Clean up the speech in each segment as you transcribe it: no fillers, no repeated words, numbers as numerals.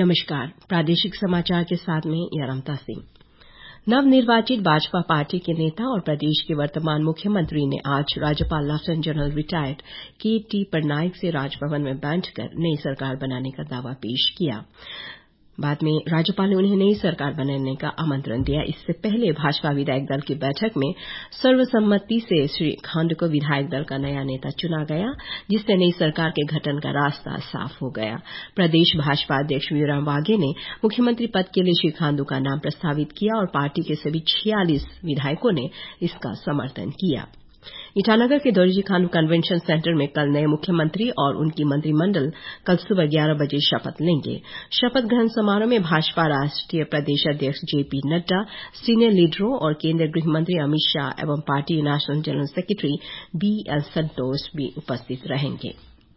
नमस्कार। प्रादेशिक समाचार के साथ में यारमता सिंह। नवनिर्वाचित भाजपा पार्टी के नेता और प्रदेश के वर्तमान मुख्यमंत्री ने आज राज्यपाल lieutenant general retired K T. Patnaik से राजभवन में बैठकर नई सरकार बनाने का दावा पेश किया। बाद में राज्यपाल ने उन्हें नई सरकार बनाने का आमंत्रण दिया। इससे पहले भाजपा विधायक दल की बैठक में सर्वसम्मति से श्री खांडू को विधायक दल का नया नेता चुना गया, जिससे नई सरकार के गठन का रास्ता साफ हो गया। प्रदेश भाजपा अध्यक्ष विराम वाघे ने मुख्यमंत्री पद के लिए श्री खांडू का नाम प्रस्तावित किया और पार्टी के सभी 46 विधायकों ने इसका समर्थन किया। ईटानगर के दोरजी खांडू कन्वेंशन सेंटर में कल नए मुख्यमंत्री और उनकी मंत्रिमंडल कल सुबह 11 बजे शपथ लेंगे। शपथ ग्रहण समारोह में भाजपा राष्ट्रीय प्रदेश अध्यक्ष जेपी नड्डा, सीनियर लीडरों और केंद्रीय गृह मंत्री अमित शाह एवं party national general secretary BL Santosh भी उपस्थित रहेंगे।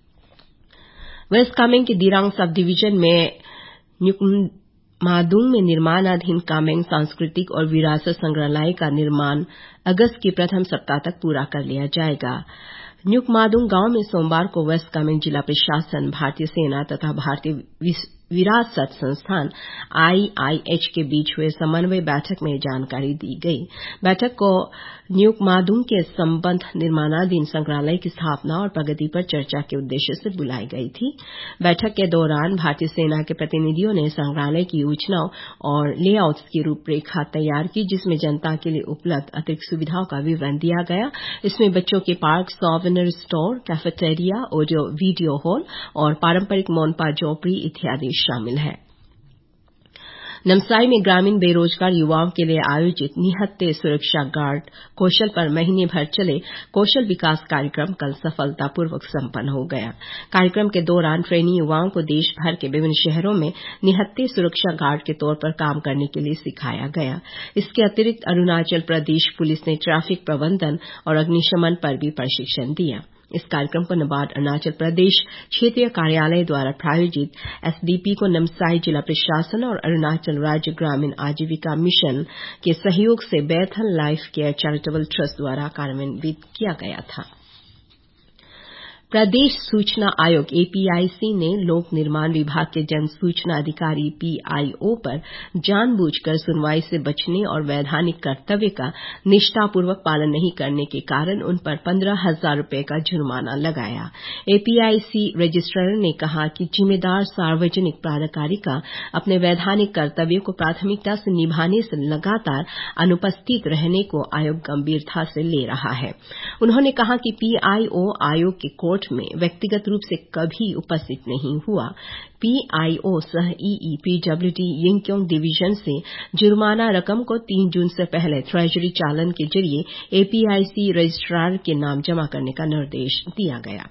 वेस्ट कामेंग के दिरांग सब डिवीजन में न्युकमादुंग में निर्माणाधीन कामेंग सांस्कृतिक और विरासत संग्रहालय का निर्माण अगस्त के प्रथम सप्ताह तक पूरा कर लिया जाएगा। न्युकमादुंग गांव में सोमवार को वेस्ट कामेंग जिला प्रशासन, भारतीय सेना तथा भारतीय विरासत संस्थान IIH के बीच हुए समन्वय बैठक में जानकारी दी गई। बैठक को न्युकमादुंग के संबंध निर्माणाधीन संग्रहालय की स्थापना और प्रगति पर चर्चा के उद्देश्य से बुलाई गई थी। बैठक के दौरान भारतीय सेना के प्रतिनिधियों ने संग्रहालय की योजनाओं और लेआउट्स की रूपरेखा तैयार की, जिसमें जनता के लिए उपलब्ध अतिरिक्त सुविधाओं का विवरण दिया गया। इसमें बच्चों के park, souvenir store, cafeteria, audio video hall और पारंपरिक मोनपा झोपड़ी इत्यादि शामिल है। नामसाई में ग्रामीण बेरोजगार युवाओं के लिए आयोजित निहत्थे सुरक्षा गार्ड कौशल पर महीने भर चले कौशल विकास कार्यक्रम कल सफलतापूर्वक संपन्न हो गया। कार्यक्रम के दौरान ट्रेनी युवाओं को देश भर के विभिन्न शहरों में निहत्थे सुरक्षा गार्ड के तौर पर काम करने के लिए सिखाया गया। इसके अतिरिक्त अरुणाचल प्रदेश पुलिस ने ट्रैफिक प्रबंधन और अग्निशमन पर भी प्रशिक्षण दिया। इस कार्यक्रम को नाबार्ड अरुणाचल प्रदेश क्षेत्रीय कार्यालय द्वारा प्रायोजित SDP को नामसाई जिला प्रशासन और अरुणाचल राज्य ग्रामीण आजीविका मिशन के सहयोग से Bethel life care charitable trust द्वारा कार्यान्वित किया गया था। प्रदेश सूचना आयोग APIC ने लोक निर्माण विभाग के जन सूचना अधिकारी PIO पर जानबूझकर सुनवाई से बचने और वैधानिक कर्तव्य का निष्ठापूर्वक पालन नहीं करने के कारण उन पर 15,000 रुपये का जुर्माना लगाया। APIC रजिस्ट्रार ने कहा कि जिम्मेदार सार्वजनिक प्राधिकारिका अपने वैधानिक कर्तव्यों को प्राथमिकता से निभाने से लगातार अनुपस्थित रहने को आयोग गंभीरता से ले रहा है। उन्होंने कहा कि PIO आयोग के कोर्ट में व्यक्तिगत रूप से कभी उपस्थित नहीं हुआ। PIO सह PWD यिंगक्योंग डिवीजन से जुर्माना रकम को 3 जून से पहले ट्रेजरी चालान के जरिए APIC रजिस्ट्रार के नाम जमा करने का निर्देश दिया गया।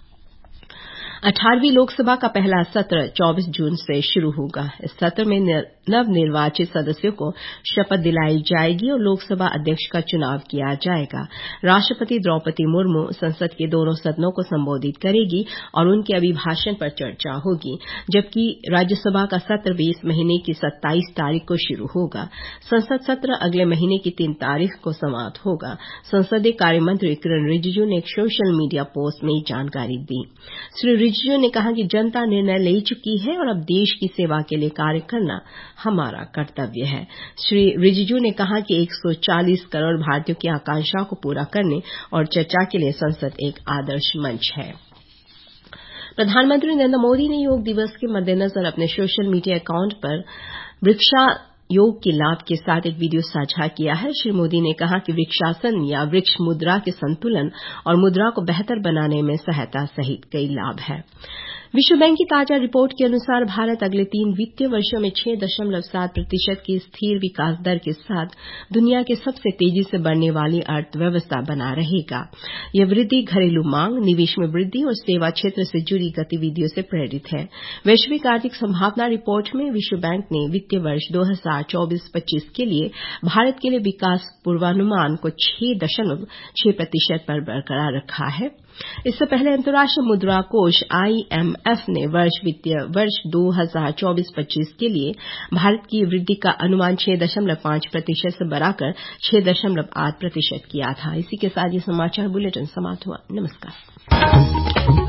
18वीं लोकसभा का पहला सत्र 24 जून से शुरू होगा। इस सत्र में नवनिर्वाचित सदस्यों को शपथ दिलाई जाएगी और लोकसभा अध्यक्ष का चुनाव किया जाएगा। राष्ट्रपति द्रौपदी मुर्मू संसद के दोनों सदनों को संबोधित करेगी और उनके अभिभाषण पर चर्चा होगी, जबकि राज्यसभा का सत्र 20 महीने की 27 तारीख को शुरू होगा। संसद सत्र अगले महीने की 3 तारीख को समाप्त होगा। संसदीय कार्य मंत्री किरण रिजिजू ने एक सोशल मीडिया पोस्ट में जानकारी दी। श्री रिजिजू ने कहा कि जनता निर्णय ले चुकी है और अब देश की सेवा के लिए कार्य करना हमारा कर्तव्य है। श्री रिजिजू ने कहा कि 140 करोड़ भारतीयों की आकांक्षाओं को पूरा करने और चर्चा के लिए संसद एक आदर्श मंच है। प्रधानमंत्री नरेंद्र मोदी ने योग दिवस के मद्देनजर अपने सोशल मीडिया अकाउंट पर वृक्षा योग के लाभ के साथ एक वीडियो साझा किया है। श्री मोदी ने कहा कि वृक्षासन या वृक्ष मुद्रा के संतुलन और मुद्रा को बेहतर बनाने में सहायता सहित कई लाभ हैं। विश्व बैंक की ताजा रिपोर्ट के अनुसार भारत अगले 3 वित्तीय वर्षों में 6.7% की स्थिर विकास दर के साथ दुनिया के सबसे तेजी से बढ़ने वाली अर्थव्यवस्था बना रहेगा। यह वृद्धि घरेलू मांग, निवेश में वृद्धि और सेवा क्षेत्र से जुड़ी गतिविधियों से प्रेरित है। वैश्विक आर्थिक संभावना रिपोर्ट में विश्व बैंक ने वित्तीय वर्ष 2024-25 के लिए भारत के लिए विकास पूर्वानुमान को 6.6% पर बरकरार रखा है। इससे पहले अंतर्राष्ट्रीय मुद्रा कोष IMF ने वित्तीय वर्ष 2024-25 के लिए भारत की वृद्धि का अनुमान 6.5% से बढ़ाकर 6.8% किया था। इसी के साथ ये समाचार बुलेटिन समाप्त हुआ। नमस्कार।